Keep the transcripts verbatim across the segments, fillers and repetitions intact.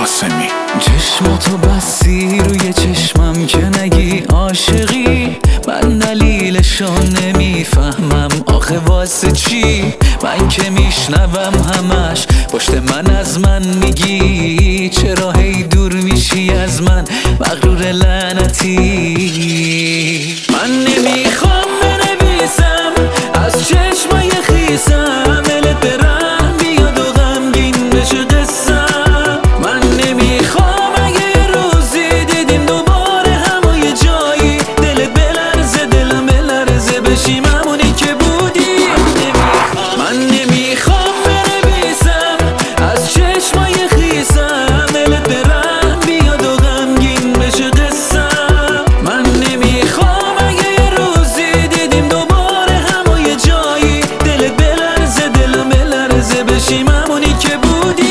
قاسمی. چشماتو بستی روی چشمم که نگی عاشقی، من دلیلشو نمیفهمم آخه واسه چی؟ من که میشنوم همش پشت من از من میگی، چرا هی دور میشی از من مغرور لعنتی؟ من نمیخوام بنویسم از چشمای خیسم دلت برم بیاد و غمگین بشه قصم. من نمیخوام اگه روزی دیدیم دوباره همو یه جایی دلت بلرزه دلم بلرزه بشیم همونی که بودی. من نمیخوام بنویسم از چشمای خیسم دلت برم بیاد و غمگین بشه قصم. من نمیخوام اگه روزی دیدیم دوباره همو یه جایی دلت بلرزه دلم بلرزه بشیم همونی که بودی.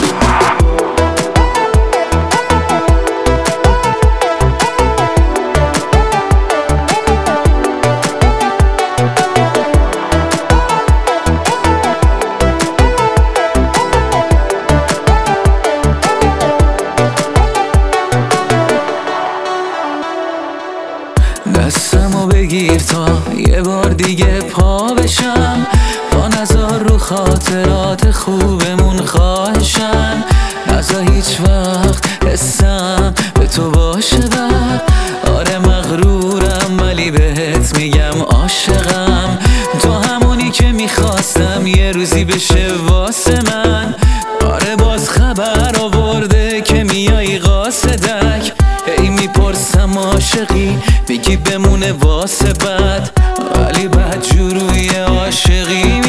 دستمو بگیر تا یه بار دیگه پا بشم، پا نذار رو خاطرات خوبمون خواهشم. نذار هیچ وقت حسم به تو باشه بر، آره مغرورم ولی بهت میگم عاشقم. تو همونی که میخواستم یه روزی بشه واسه من، آره باز خبر آورده که میای قاصدک. هی میپرسم عاشقی میگی بمونه واسه بعد، ولی بعد جوروی عاشقی